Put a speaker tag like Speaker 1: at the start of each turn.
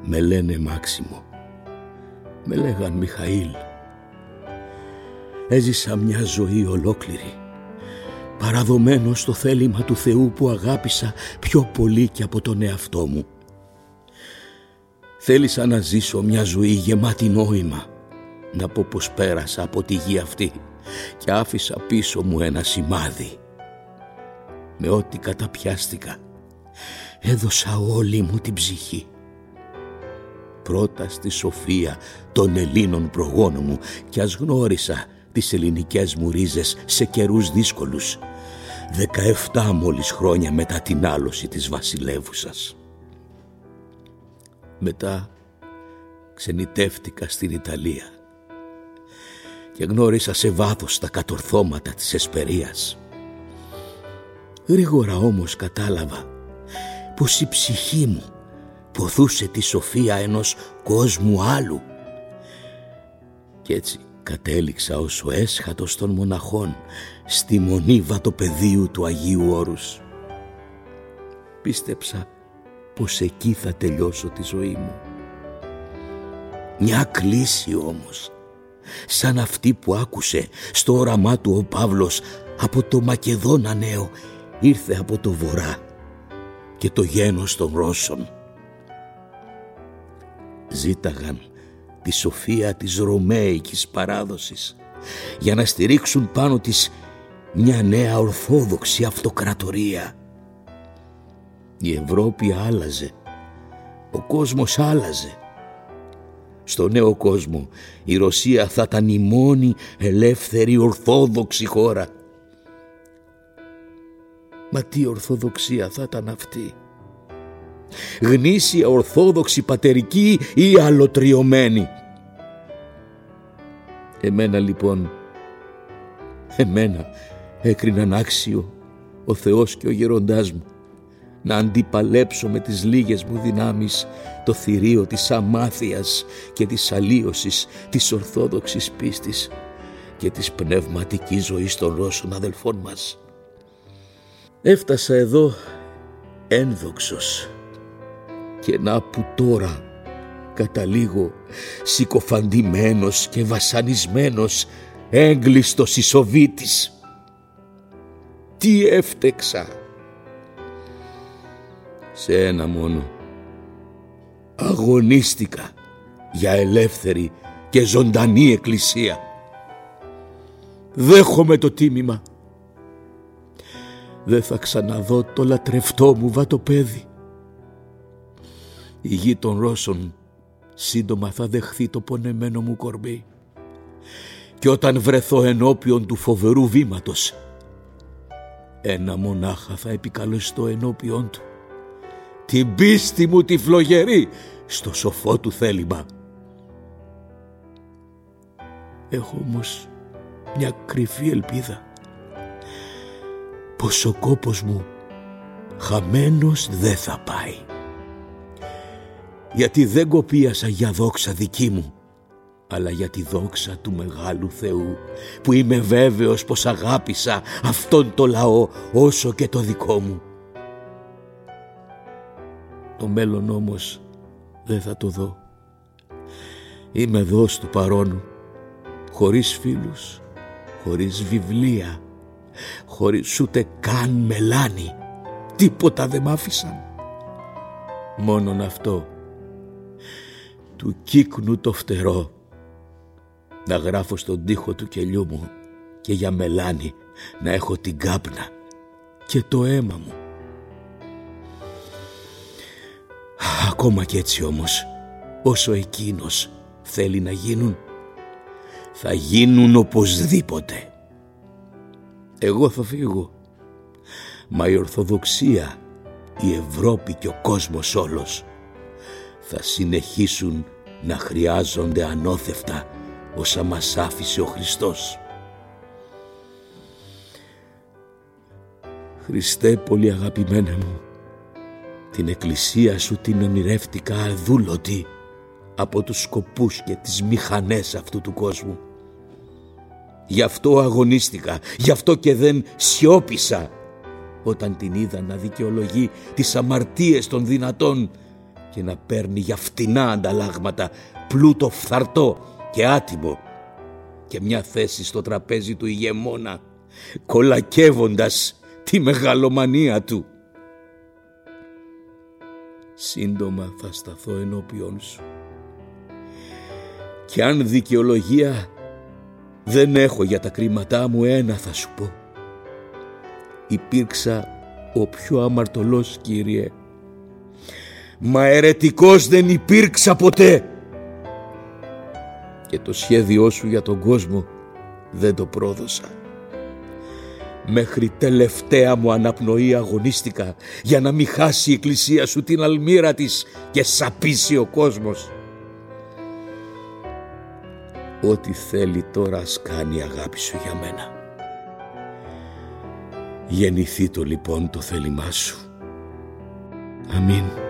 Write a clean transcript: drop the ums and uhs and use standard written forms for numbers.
Speaker 1: Με λένε Μάξιμο, με λέγαν Μιχαήλ. Έζησα μια ζωή ολόκληρη, παραδομένο στο θέλημα του Θεού που αγάπησα πιο πολύ και από τον εαυτό μου. Θέλησα να ζήσω μια ζωή γεμάτη νόημα, να πω πως πέρασα από τη γη αυτή και άφησα πίσω μου ένα σημάδι. Με ό,τι καταπιάστηκα, έδωσα όλη μου την ψυχή. Πρώτα στη σοφία των Ελλήνων προγόνων μου κι ας γνώρισα τις ελληνικές μου ρίζες σε καιρούς δύσκολους, 17 μόλις χρόνια μετά την άλωση της βασιλεύουσας. Μετά ξενιτεύτηκα στην Ιταλία και γνώρισα σε βάθος τα κατορθώματα της Εσπερίας. Γρήγορα όμως κατάλαβα πως η ψυχή μου ποθούσε τη σοφία ενός κόσμου άλλου κι έτσι κατέληξα ως ο έσχατος των μοναχών στη μονή βατοπεδίου του Αγίου Όρους. Πίστεψα πως εκεί θα τελειώσω τη ζωή μου. Μια κλίση όμως, σαν αυτή που άκουσε στο όραμά του ο Παύλος από το Μακεδόνα νέο, ήρθε από το βορρά και το γένος των Ρώσων. Ζήταγαν τη σοφία της ρωμαίικης παράδοσης για να στηρίξουν πάνω της μια νέα ορθόδοξη αυτοκρατορία. Η Ευρώπη άλλαζε, ο κόσμος άλλαζε. Στο νέο κόσμο η Ρωσία θα ήταν η μόνη ελεύθερη ορθόδοξη χώρα. Μα τι ορθοδοξία θα ήταν αυτή? Γνήσια ορθόδοξη πατερική ή αλωτριωμένη? Εμένα έκριναν άξιο ο Θεός και ο γεροντάς μου να αντιπαλέψω με τις λίγες μου δυνάμεις το θηρίο της αμάθειας και της αλλίωσης της ορθόδοξης πίστης και της πνευματικής ζωής των Ρώσων αδελφών μας. Έφτασα εδώ ένδοξος και να που τώρα καταλήγω συκοφαντημένος και βασανισμένος, έγκλειστος ισοβήτης. Τι έφτεξα? Σε ένα μόνο: αγωνίστηκα για ελεύθερη και ζωντανή εκκλησία. Δέχομαι το τίμημα. Δεν θα ξαναδώ το λατρευτό μου βατοπέδι. Η γη των Ρώσων σύντομα θα δεχθεί το πονεμένο μου κορμί και όταν βρεθώ ενώπιον του φοβερού βήματος, ένα μονάχα θα επικαλεστώ ενώπιον του: την πίστη μου τη φλογερή στο σοφό του θέλημα. Έχω όμως μια κρυφή ελπίδα πως ο κόπος μου χαμένος δεν θα πάει, γιατί δεν κοπίασα για δόξα δική μου, αλλά για τη δόξα του μεγάλου Θεού, που είμαι βέβαιος πως αγάπησα αυτόν το λαό όσο και το δικό μου. Το μέλλον όμως δεν θα το δω. Είμαι εδώ στο παρόν, χωρίς φίλους, χωρίς βιβλία, χωρίς ούτε καν μελάνι. Τίποτα δεν μ' άφησαν. Μόνον αυτό, του κύκνου το φτερό, να γράφω στον τοίχο του κελιού μου και για μελάνι να έχω την κάπνα και το αίμα μου. Ακόμα κι έτσι όμως, όσο εκείνος θέλει να γίνουν, θα γίνουν οπωσδήποτε. Εγώ θα φύγω, μα η Ορθοδοξία, η Ευρώπη και ο κόσμος όλος θα συνεχίσουν να χρειάζονται ανώθευτα όσα μας άφησε ο Χριστός. Χριστέ πολύ αγαπημένε μου, την εκκλησία σου την ονειρεύτηκα αδούλωτη από τους σκοπούς και τις μηχανές αυτού του κόσμου. Γι' αυτό αγωνίστηκα, γι' αυτό και δεν σιώπησα όταν την είδα να δικαιολογεί τις αμαρτίες των δυνατών και να παίρνει για φτηνά ανταλλάγματα πλούτο φθαρτό και άτιμο και μια θέση στο τραπέζι του ηγεμόνα, κολακεύοντας τη μεγαλομανία του. Σύντομα θα σταθώ ενώπιον σου και αν δικαιολογία δεν έχω για τα κρίματά μου, ένα θα σου πω. Υπήρξα ο πιο αμαρτωλός, Κύριε, μα αιρετικός δεν υπήρξα ποτέ και το σχέδιό σου για τον κόσμο δεν το πρόδωσα. Μέχρι τελευταία μου αναπνοή αγωνίστηκα για να μην χάσει η εκκλησία σου την αλμύρα της και σαπίσει ο κόσμος. Ό,τι θέλει τώρα ας κάνει η αγάπη σου για μένα. Γεννηθεί το λοιπόν το θέλημά σου. Αμήν.